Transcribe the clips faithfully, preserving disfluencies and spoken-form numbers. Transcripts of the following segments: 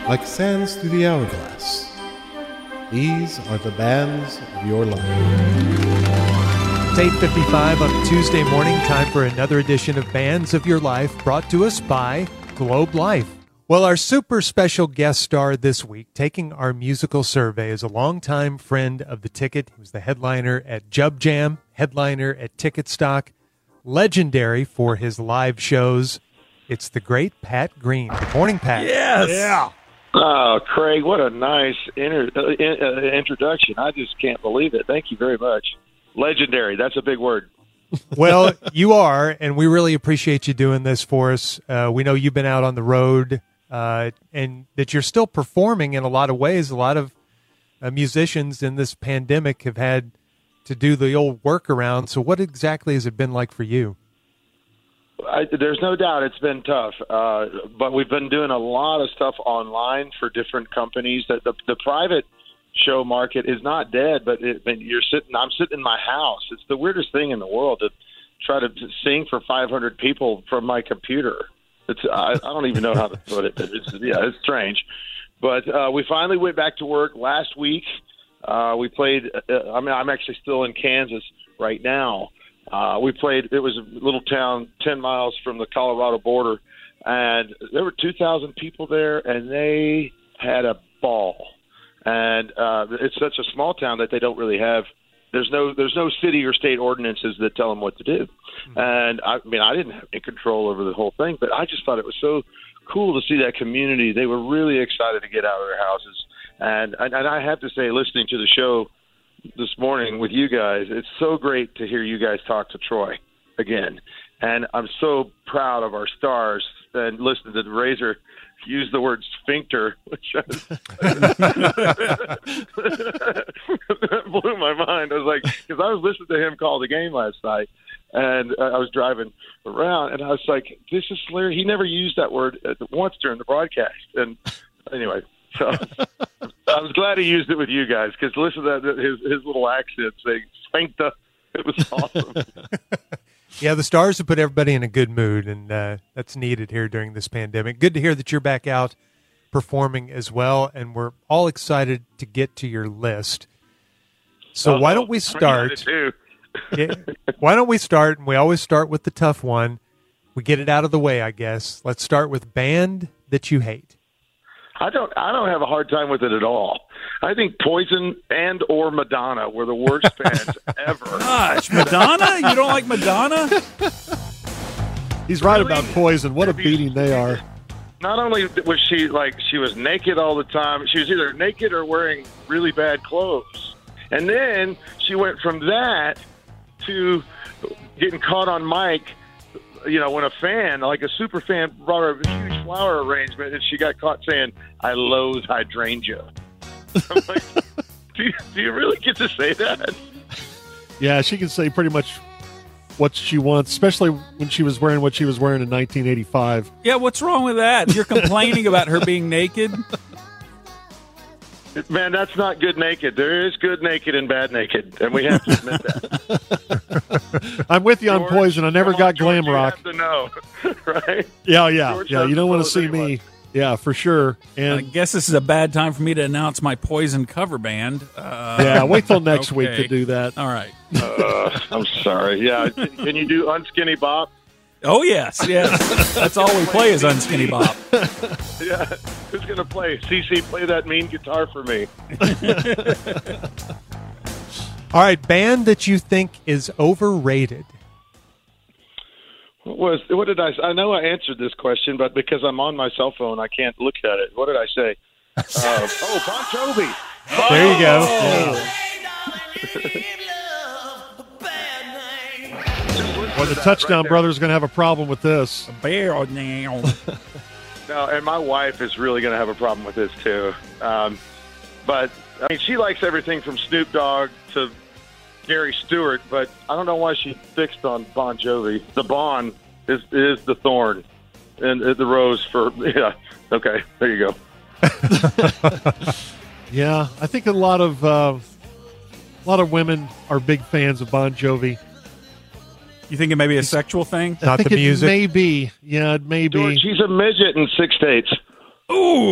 like sands through the hourglass. These are the bands of your life. It's eight fifty-five on a Tuesday morning, time for another edition of Bands of Your Life, brought to us by Globe Life. Well, our super special guest star this week, taking our musical survey, is a longtime friend of the Ticket. He was the headliner at Jub Jam, headliner at Ticket Stock, legendary for his live shows. It's the great Pat Green. Good morning, Pat. Yes. Yeah. Oh, Craig, what a nice inter- uh, in- uh, introduction. I just can't believe it. Thank you very much. Legendary. That's a big word. Well, you are, and we really appreciate you doing this for us. Uh, we know you've been out on the road, uh, and that you're still performing in a lot of ways. A lot of uh, musicians in this pandemic have had to do the old workaround. So what exactly has it been like for you? I, there's no doubt it's been tough, uh, but we've been doing a lot of stuff online for different companies. That the, the private show market is not dead, but it, you're sitting. I'm sitting in my house. It's the weirdest thing in the world to try to sing for five hundred people from my computer. It's I, I don't even know how to put it. It's, yeah, it's strange, but uh, we finally went back to work last week. Uh, we played. Uh, I mean, I'm actually still in Kansas right now. Uh, we played, it was a little town ten miles from the Colorado border, and there were two thousand people there, and they had a ball. And uh, it's such a small town that they don't really have, there's no there's no city or state ordinances that tell them what to do. Mm-hmm. And, I, I mean, I didn't have any control over the whole thing, but I just thought it was so cool to see that community. They were really excited to get out of their houses. And, and, and I have to say, listening to the show this morning with you guys, it's so great to hear you guys talk to Troy again, and I'm so proud of our stars. And listen to the Razor use the word sphincter, which was, that blew my mind. I was like, because I was listening to him call the game last night, and uh, I was driving around, and I was like, this is hilarious. He never used that word once during the broadcast. And anyway, so I was glad he used it with you guys, because listen to that, his his little accent saying "sphincter." It was awesome. Yeah, the stars have put everybody in a good mood, and uh, that's needed here during this pandemic. Good to hear that you're back out performing as well, and we're all excited to get to your list. So Uh-oh. why don't we start? yeah, why don't we start? And we always start with the tough one. We get it out of the way, I guess. Let's start with band that you hate. I don't. I don't have a hard time with it at all. I think Poison and or Madonna were the worst bands ever. Gosh, Madonna? You don't like Madonna? He's right Really? about Poison. What a beating they are. Not only was she like she was naked all the time, she was either naked or wearing really bad clothes. And then she went from that to getting caught on mic. You know, when a fan, like a super fan, brought her a huge flower arrangement, and she got caught saying, "I loathe hydrangea." I'm like, do you, do you really get to say that? Yeah, she can say pretty much what she wants, especially when she was wearing what she was wearing in nineteen eighty-five. Yeah, what's wrong with that? You're complaining about her being naked? Man, that's not good naked. There is good naked and bad naked, and we have to admit that. I'm with you on George, Poison. I never come got on, George, glam you rock. have to know, right? Yeah, yeah, George yeah. has You don't want to clothes see anyway. me. Yeah, for sure. I And guess this is a bad time for me to announce my Poison cover band. Uh, yeah, wait till next week okay. to do that. All right. Uh, I'm sorry. Yeah, can you do Unskinny Bop? Oh, yes, yes. That's all we play is Unskinny Bop. Yeah, who's gonna play? C C, play that mean guitar for me. All right, band that you think is overrated. What was what did I? I know I answered this question, but because I'm on my cell phone, I can't look at it. What did I say? Uh, oh, Bon Jovi. There you go. Yeah. Well, the Touchdown right Brothers are going to have a problem with this. Bear now. No, and my wife is really going to have a problem with this too. Um, but I mean, she likes everything from Snoop Dogg to Gary Stewart, but I don't know why she fixed on Bon Jovi. The Bon is is the thorn, and uh, the rose for yeah. Okay, there you go. Yeah, I think a lot of uh, a lot of women are big fans of Bon Jovi. You think it may be a sexual thing? I Not think the it music? may be. Yeah, it may be. George, she's a midget in six states. Ooh.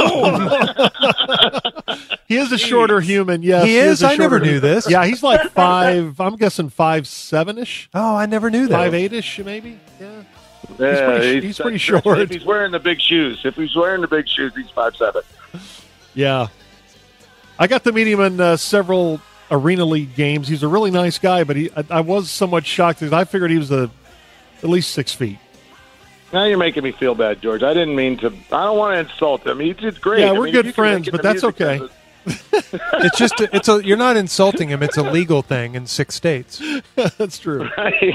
He is a shorter human. Yes, He is? a I never shorter- knew this. Yeah, he's like five. I'm guessing five seven ish, Oh, I never knew that. five eight ish, maybe. Yeah. Yeah, pretty- he's pretty short. If he's wearing the big shoes, if he's wearing the big shoes, he's five seven. Yeah. I got to meet him in uh, several Arena League games. He's a really nice guy, but he, I, I was somewhat shocked because I figured he was a, at least six feet. Now you're making me feel bad, George. I didn't mean to. I don't want to insult him. He did great. Yeah, I we're mean, good if you can friends, make it but the that's music okay. business- It's just it's a you're not insulting him. It's a legal thing in six states. That's true.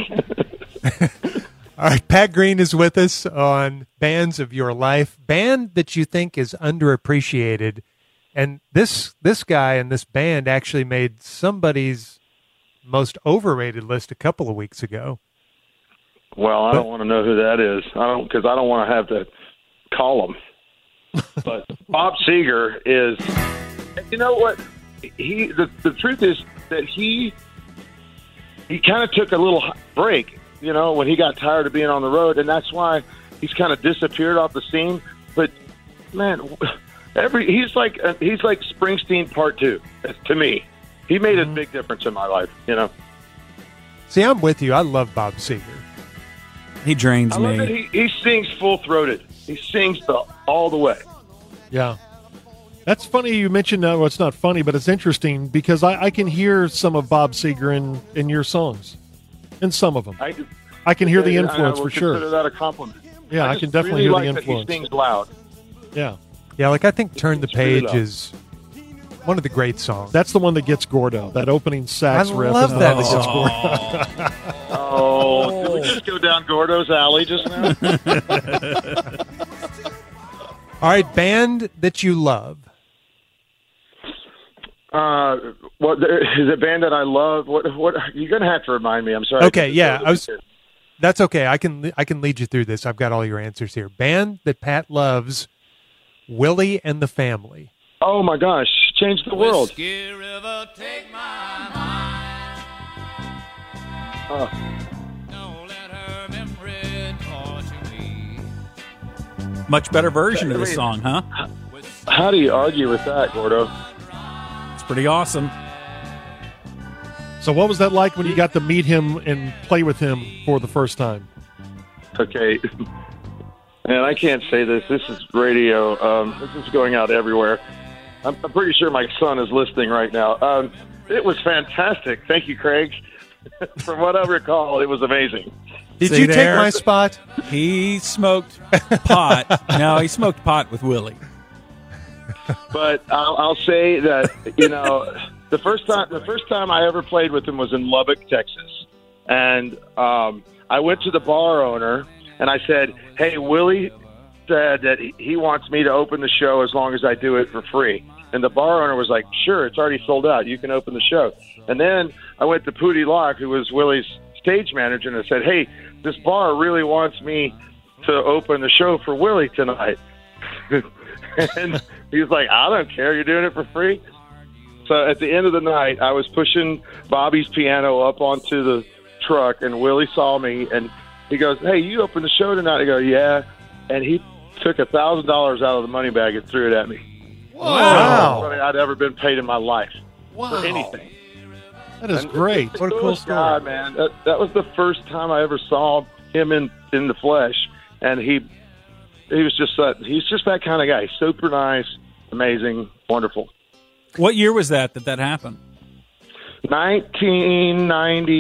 All right, Pat Green is with us on Bands of Your Life, band that you think is underappreciated, and this this guy and this band actually made somebody's most overrated list a couple of weeks ago. Well, I don't want to know who that is. I don't because I don't want to have to call him. But Bob Seger is. You know what? He the, the truth is that he he kind of took a little break. You know, when he got tired of being on the road, and that's why he's kind of disappeared off the scene. But man, every he's like uh, he's like Springsteen Part Two to me. He made Mm-hmm. a big difference in my life. You know. See, I'm with you. I love Bob Seger. He drains I love that me. he, he sings full throated. He sings the, all the way. Yeah. That's funny you mentioned that. Well, it's not funny, but it's interesting because I, I can hear some of Bob Seger in, in your songs. In some of them. I, I can hear the and influence I for would consider sure. that a compliment. Yeah, I just can definitely really hear like the influence. That he sings loud. Yeah. Yeah, like I think "Turn the It's really Page" loud. is one of the great songs. That's the one that gets Gordo. That opening sax I riff. love is the that one gets song. Gordo. Oh, did we just go down Gordo's alley just now? All right, band that you love. uh, what is a band that I love? What? What? You're gonna have to remind me. I'm sorry. Okay, yeah, I was. That's okay. I can I can lead you through this. I've got all your answers here. Band that Pat loves, Willie and the Family. Oh my gosh, changed the world. Whiskey River, take my mind. Oh, Don't let her memory torture me. Much better version of the I mean- song, huh? how do you argue with that, Gordo? It's pretty awesome. So what was that like when you got to meet him and play with him for the first time? Okay. And I can't say this. This is radio. Um, this is going out everywhere. I'm, I'm pretty sure my son is listening right now. Um, it was fantastic. Thank you, Craig. From what I recall, it was amazing. Did See you take there? my spot? He smoked pot. No, he smoked pot with Willie. But I'll, I'll say that you know the first time the first time I ever played with him was in Lubbock, Texas, and um, I went to the bar owner and I said, "Hey, Willie said that he- he wants me to open the show as long as I do it for free." And the bar owner was like, "Sure, it's already sold out. You can open the show." And then I went to Pootie Locke, who was Willie's stage manager, and I said, "Hey, this bar really wants me to open the show for Willie tonight." And he was like, "I don't care. You're doing it for free." So at the end of the night, I was pushing Bobby's piano up onto the truck, and Willie saw me, and he goes, "Hey, you open the show tonight?" I go, "Yeah." And he took a thousand dollars out of the money bag and threw it at me. Wow. Money I'd ever been paid in my life Wow. for anything. That is And great. What a cool coolest guy, story. man. That, that was the first time I ever saw him in, in the flesh, and he he was just that he's just that kind of guy. Super nice, amazing, wonderful. What year was that that that happened? nineteen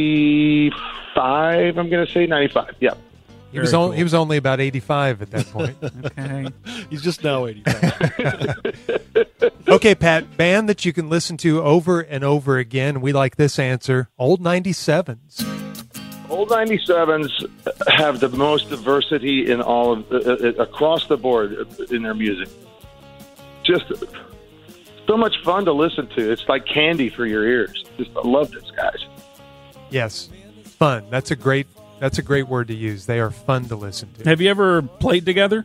ninety-five. I'm going to say ninety-five. Yeah. He was Very only cool. he was only about eighty-five at that point. Okay. He's just now eighty-five. Okay, Pat, band that you can listen to over and over again. We like this answer. Old ninety-sevens. Old ninety-sevens have the most diversity in all of uh, uh, across the board in their music. Just so much fun to listen to. It's like candy for your ears. Just I love those guys. Yes. Fun. That's a great that's a great word to use. They are fun to listen to. Have you ever played together?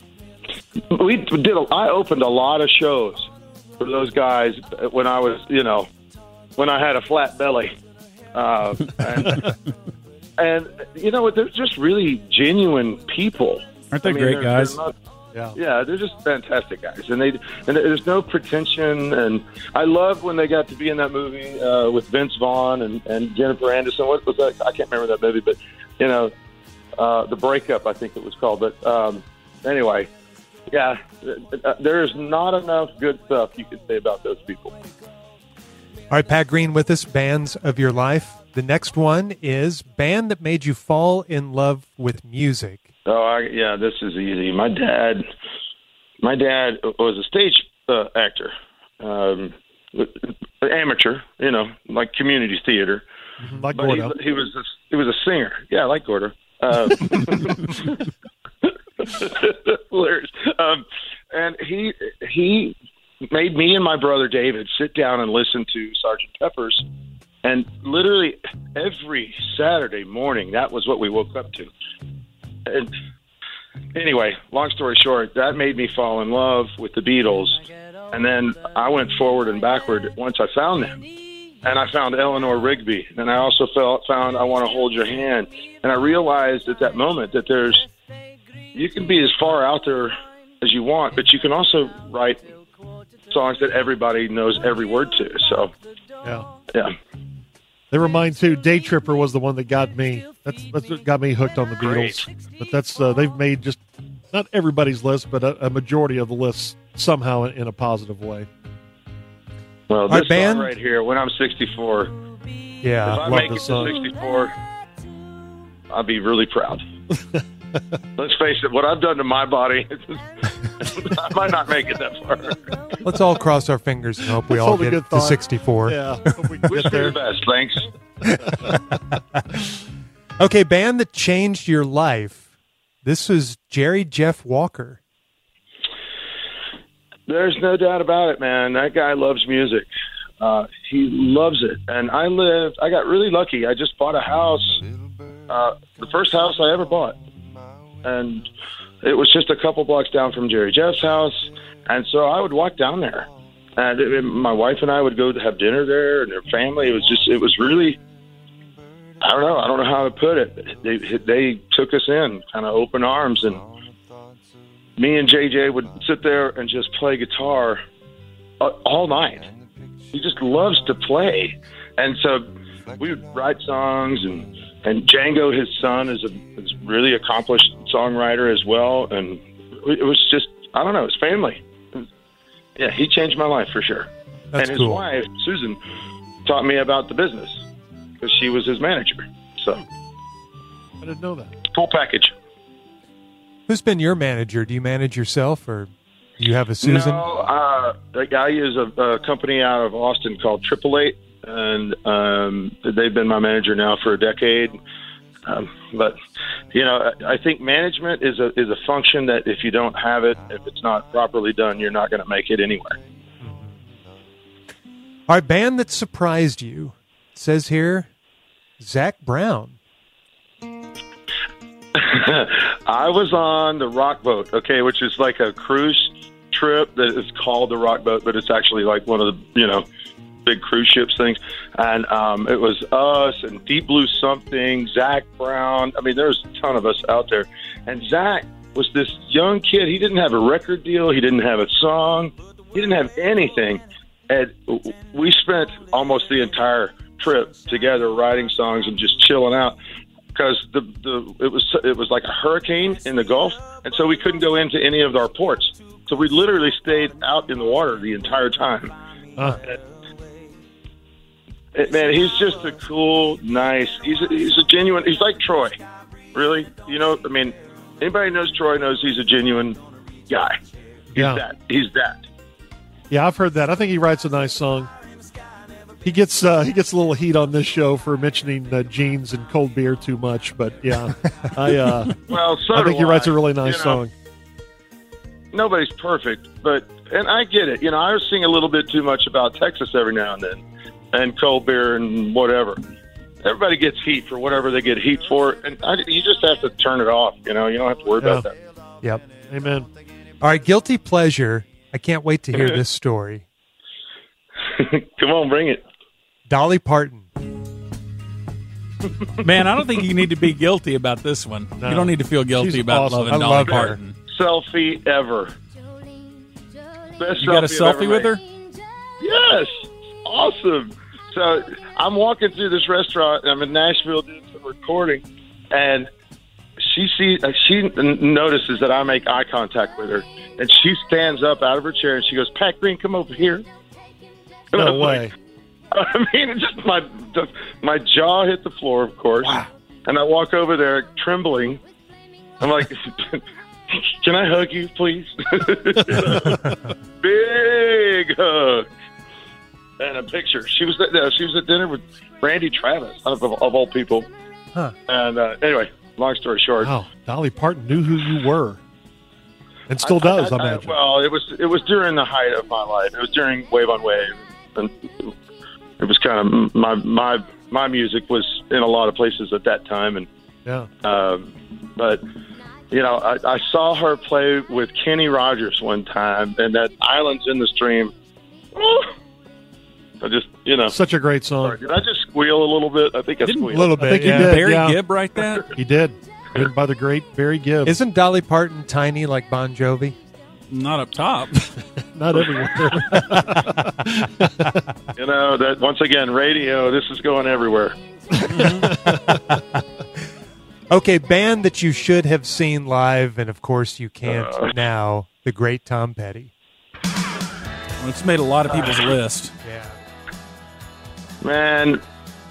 We did. A, I opened a lot of shows for those guys when I was, you know, when I had a flat belly, uh, and, and you know what? They're just really genuine people. Aren't they I mean, great they're- guys? They're not, Yeah. Yeah, they're just fantastic guys, and they and there's no pretension. And I love when they got to be in that movie uh, with Vince Vaughn and, and Jennifer Aniston. What was that? I can't remember that movie, but you know, uh, The Breakup, I think it was called. But um, anyway, yeah, there is not enough good stuff you can say about those people. All right, Pat Green with us, bands of your life. The next one is band that made you fall in love with music. Oh, I, yeah, this is easy. My dad, my dad was a stage uh, actor, um, amateur, you know, like community theater. Like But he, Gordo. he was a, he was a singer. Yeah, like Gordo. Uh, hilarious. Um, and he he made me and my brother David sit down and listen to Sergeant Pepper's, and literally every Saturday morning, that was what we woke up to. And anyway, long story short, that made me fall in love with the Beatles. And then I went forward and backward once I found them. And I found Eleanor Rigby. And I also felt, found I Want to Hold Your Hand. And I realized at that moment that there's, you can be as far out there as you want, but you can also write songs that everybody knows every word to. So, Yeah. yeah. They were mine too. Day Tripper was the one that got me. That's that's what got me hooked on the Beatles. But that's uh, they've made just not everybody's list, but a, a majority of the lists somehow in, in a positive way. Well, Our this band- song right here, when I'm sixty-four, Yeah. if I love make it this to song. sixty-four, I'll be really proud. Let's face it, what I've done to my body, I might not make it that far. Let's all cross our fingers and hope we Let's all hold a get good to thought. sixty-four. Yeah, hope we can Wish get me there. the best. Thanks. Okay, band that changed your life. This was Jerry Jeff Walker. There's no doubt about it, man. That guy loves music. Uh, he loves it. And I lived, I got really lucky. I just bought a house, uh, the first house I ever bought. And it was just a couple blocks down from Jerry Jeff's house. And so I would walk down there. And it, my wife and I would go to have dinner there, and their family. It was just, it was really, I don't know. I don't know how to put it. They, they took us in, kind of open arms. And me and J J would sit there and just play guitar uh, all night. He just loves to play. And so we would write songs, and, and Django, his son, is a is a really accomplished songwriter as well. And it was just, I don't know, it's family. Yeah, he changed my life for sure. That's and his cool. wife, Susan, taught me about the business because she was his manager. So, I didn't know that. full package. Who's been your manager? Do you manage yourself, or do you have a Susan? No, uh, I use a, a company out of Austin called Triple Eight, and um, they've been my manager now for a decade. Um, but you know, I, I think management is a is a function that if you don't have it, if it's not properly done, you're not going to make it anywhere. All right, band that surprised you. It says here, Zach Brown. I was on the Rock Boat, okay, which is like a cruise trip that is called the Rock Boat, but it's actually like one of the, you know, big cruise ships things. And um, it was us and Deep Blue Something, Zach Brown. I mean, there's a ton of us out there. And Zach was this young kid. He didn't have a record deal. He didn't have a song. He didn't have anything. And we spent almost the entire trip together writing songs and just chilling out. Because the the it was it was like a hurricane in the Gulf, and so we couldn't go into any of our ports. So we literally stayed out in the water the entire time. Uh, It, man, he's just a cool, nice. He's a, he's a genuine. He's like Troy, really. You know, I mean, anybody who knows Troy knows he's a genuine guy. He's Yeah. that. He's that. yeah, I've heard that. I think he writes a nice song. He gets uh, he gets a little heat on this show for mentioning uh, jeans and cold beer too much, but yeah, I uh, Well, so I think do he writes a I. really nice You know, song. Nobody's perfect, but and I get it. You know, I sing a little bit too much about Texas every now and then, and cold beer and whatever. Everybody gets heat for whatever they get heat for, and I, you just have to turn it off. You know, you don't have to worry Yeah. about that. Yep. Amen. All right, guilty pleasure. I can't wait to hear this story. Come on, bring it. Dolly Parton. Man, I don't think you need to be guilty about this one. No. You don't need to feel guilty She's about awesome. loving I Dolly love her. Parton. selfie ever. Best You got a selfie I've selfie ever with made. her? Yes, awesome. So I'm walking through this restaurant. And I'm in Nashville doing some recording, and she sees, uh, she n- notices that I make eye contact with her, and she stands up out of her chair and she goes, "Pat Green, come over here." And I No was way. like, I mean, it just my my jaw hit the floor, of course, and I walk over there trembling. I'm like, "Can I hug you, please?" Big hug and a picture. She was at, uh, she was at dinner with Randy Travis, of, of, of all people. Huh. And uh, anyway, long story short, Wow, Dolly Parton knew who you were, and still does. I, I, imagine. well, it was it was during the height of my life. It was during Wave on Wave, and it was kind of my my my music was in a lot of places at that time. And yeah, um, but you know, I, I saw her play with Kenny Rogers one time, and that Islands in the Stream. Oh, I just you know, such a great song. sorry, did I just squeal a little bit? I think I Didn't- squealed. A little bit. I think you yeah. did. Barry yeah. Gibb write that? He did. Written by the great Barry Gibb. Isn't Dolly Parton tiny like Bon Jovi? Not up top. Not everywhere. You know that once again, radio. This is going everywhere. Okay, band that you should have seen live, and of course you can't Uh. now, the great Tom Petty. Well, it's made a lot of people's list. Yeah. Man,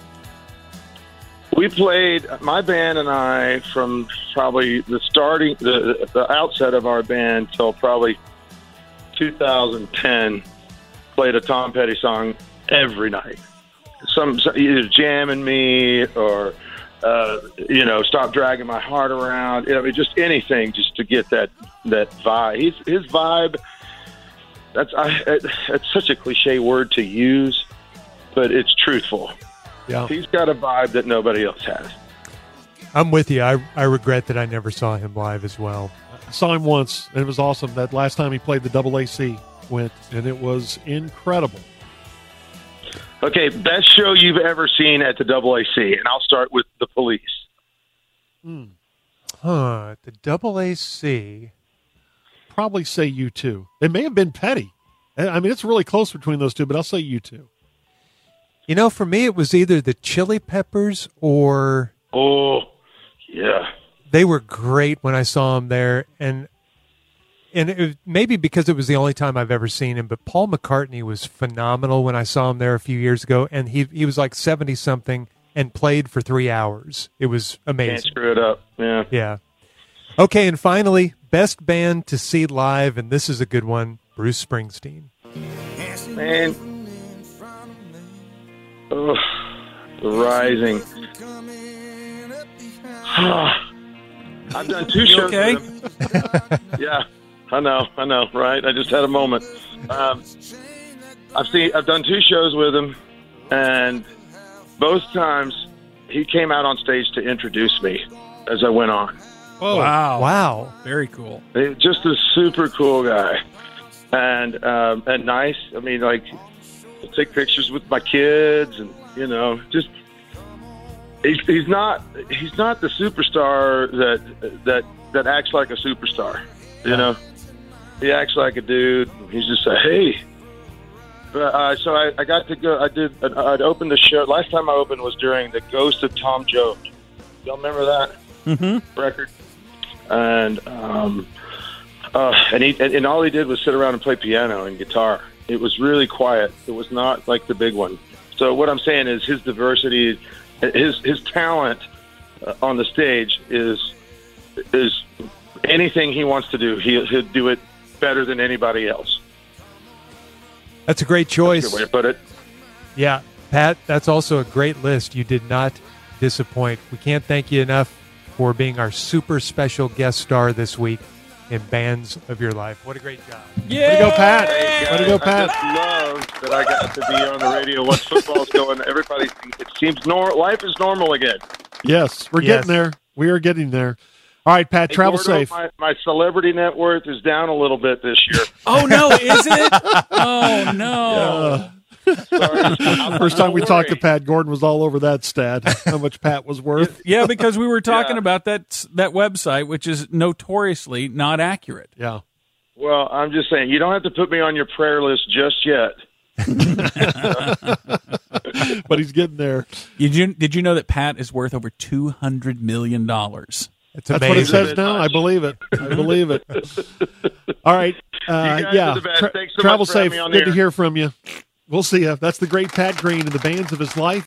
we played, my band and I, from probably the starting, the, the outset of our band till probably two thousand ten, played a Tom Petty song every night. Some, some either Jamming Me or, uh, you know, Stop Dragging My Heart Around. You know, I mean, just anything just to get that, that vibe. He's, his vibe, that's, I, it's such a cliche word to use, but it's truthful. Yeah. He's got a vibe that nobody else has. I'm with you. I, I regret that I never saw him live as well. I saw him once, and it was awesome. That last time he played the Double A C went, and it was incredible. Okay, best show you've ever seen at the Double A C, and I'll start with the Police. Huh. The Double A C. Probably say you two. They may have been Petty. I mean, it's really close between those two, but I'll say you two. You know, for me, it was either the Chili Peppers or Oh, yeah. they were great when I saw him there. And and it was maybe because it was the only time I've ever seen him, but Paul McCartney was phenomenal when I saw him there a few years ago. And he he was like seventy-something and played for three hours. It was Can't amazing. screw it up. Yeah. Yeah. Okay, and finally, best band to see live, and this is a good one, Bruce Springsteen. Man. Oh, the Rising. I've done two You shows okay? with him. Yeah, I know, I know, right? I just had a moment. Um, I've seen, I've done two shows with him, and both times he came out on stage to introduce me as I went on. Oh, Wow. Wow. Very cool. He was just a super cool guy, and um, and nice. I mean, like, I take pictures with my kids, and you know, just he's, he's not he's not the superstar that that that acts like a superstar. You know, he acts like a dude. He's just a hey. But, uh, so I, I got to go. I did. I'd opened the show. Last time I opened was during the Ghost of Tom Jones. Y'all remember that Mm-hmm. record? And um, uh, and he and, and all he did was sit around and play piano and guitar. It was really quiet. It was not like the big one. So what I'm saying is his diversity, his his talent uh, on the stage is is anything he wants to do. He, he'll do it better than anybody else. That's a great choice. Good way to put it. Yeah, Pat, that's also a great list. You did not disappoint. We can't thank you enough for being our super special guest star this week in Bands of Your Life. What a great job. Yeah. way to go, Pat. Hey, Way to go, guys, Pat. I just love that I got to be on the radio once football's going. Everybody, it seems nor- life is normal again. Yes, we're Yes. getting there. We are getting there. All right, Pat, Hey, travel Gordo, safe. My, my celebrity net worth is down a little bit this year. Oh, no, is it? Oh, no. Uh, Sorry. First time we Don't talked to worry. Pat, Gordon was all over that stat, how much Pat was worth. Yeah, because we were talking Yeah. about that that website, which is notoriously not accurate. Yeah. Well, I'm just saying, you don't have to put me on your prayer list just yet. But he's getting there. Did you did you know that Pat is worth over two hundred million dollars? It's That's amazing. what it says now. I believe it. I believe it. All right. Uh, You guys yeah. are the best. Tra- Thanks so travel much for having safe. me on Good the to air. hear from you. We'll see you. That's the great Pat Green and the bands of his life.